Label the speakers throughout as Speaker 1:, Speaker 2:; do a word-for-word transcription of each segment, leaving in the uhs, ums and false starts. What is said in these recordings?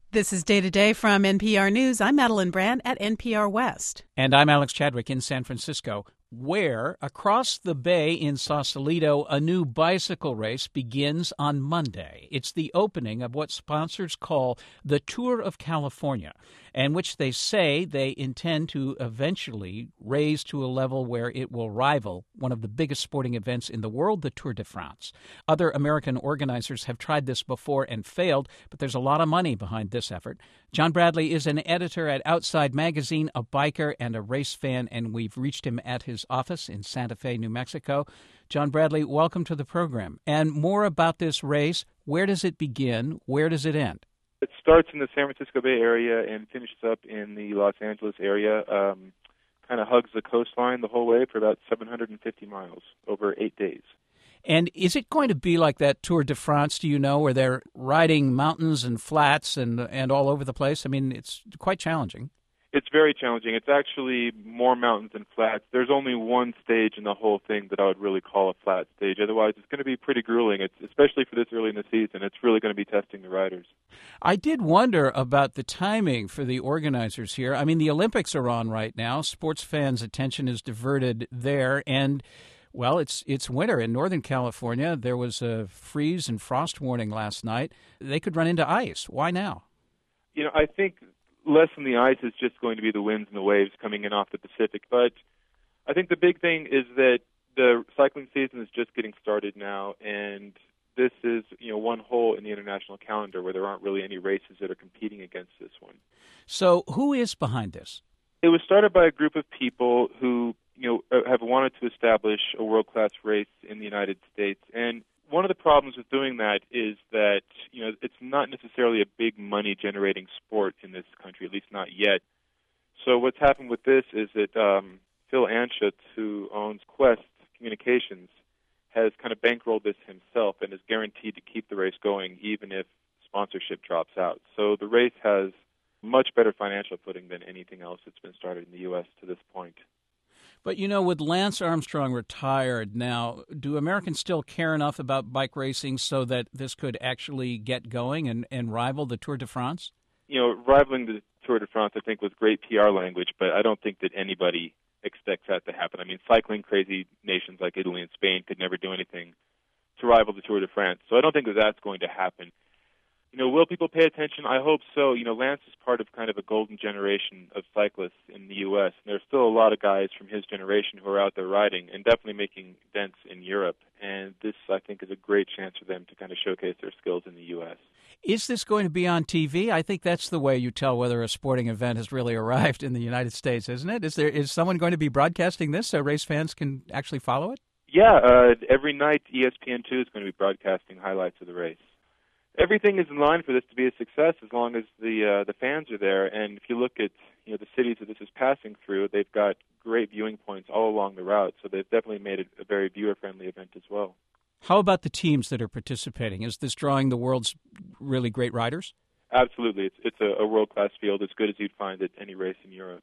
Speaker 1: This is Day to Day from N P R News. I'm Madeline Brandt at N P R West.
Speaker 2: And I'm Alex Chadwick in San Francisco, where across the bay in Sausalito, a new bicycle race begins on Monday. It's the opening of what sponsors call the Tour of California, and which they say they intend to eventually raise to a level where it will rival one of the biggest sporting events in the world, the Tour de France. Other American organizers have tried this before and failed, but there's a lot of money behind this effort. John Bradley is an editor at Outside Magazine, a biker and a race fan, and we've reached him at his office in Santa Fe, New Mexico. John Bradley, welcome to the program. And more about this race. Where does it begin? Where does it end?
Speaker 3: It starts in the San Francisco Bay Area and finishes up in the Los Angeles area. Um, kind of hugs the coastline the whole way for about seven hundred fifty miles over eight days.
Speaker 2: And is it going to be like that Tour de France, do you know, where they're riding mountains and flats and and all over the place? I mean, it's quite challenging.
Speaker 3: It's very challenging. It's actually more mountains than flats. There's only one stage in the whole thing that I would really call a flat stage. Otherwise, it's going to be pretty grueling, it's, especially for this early in the season. It's really going to be testing the riders.
Speaker 2: I did wonder about the timing for the organizers here. I mean, the Olympics are on right now. Sports fans' attention is diverted there, and well, it's it's winter in Northern California. There was a freeze and frost warning last night. They could run into ice. Why now?
Speaker 3: You know, I think less than the ice is just going to be the winds and the waves coming in off the Pacific. But I think the big thing is that the cycling season is just getting started now, and this is, you know, one hole in the international calendar where there aren't really any races that are competing against this one.
Speaker 2: So who is behind this?
Speaker 3: It was started by a group of people who, you know, have wanted to establish a world-class race in the United States. And one of the problems with doing that is that, you know, it's not necessarily a big money-generating sport in this country, at least not yet. So what's happened with this is that um, Phil Anschutz, who owns Quest Communications, has kind of bankrolled this himself and is guaranteed to keep the race going even if sponsorship drops out. So the race has much better financial footing than anything else that's been started in the U S to this point.
Speaker 2: But, you know, with Lance Armstrong retired now, do Americans still care enough about bike racing so that this could actually get going and, and rival the Tour de France?
Speaker 3: You know, rivaling the Tour de France, I think, was great P R language, but I don't think that anybody expects that to happen. I mean, cycling-crazy nations like Italy and Spain could never do anything to rival the Tour de France, so I don't think that that's going to happen. You know, will people pay attention? I hope so. You know, Lance is part of kind of a golden generation of cyclists in the U S, and there's still a lot of guys from his generation who are out there riding and definitely making dents in Europe. And this, I think, is a great chance for them to kind of showcase their skills in the U S.
Speaker 2: Is this going to be on T V? I think that's the way you tell whether a sporting event has really arrived in the United States, isn't it? Is there is someone going to be broadcasting this so race fans can actually follow it?
Speaker 3: Yeah, uh, every night E S P N two is going to be broadcasting highlights of the race. Everything is in line for this to be a success as long as the uh, the fans are there. And if you look at, you know, the cities that this is passing through, they've got great viewing points all along the route. So they've definitely made it a very viewer-friendly event as well.
Speaker 2: How about the teams that are participating? Is this drawing the world's really great riders?
Speaker 3: Absolutely. It's, it's a, a world-class field, as good as you'd find at any race in Europe.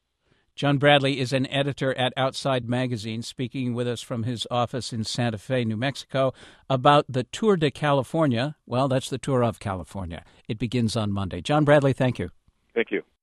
Speaker 2: John Bradley is an editor at Outside Magazine, speaking with us from his office in Santa Fe, New Mexico, about the Tour de California. Well, that's the Tour of California. It begins on Monday. John Bradley, thank you.
Speaker 3: Thank you.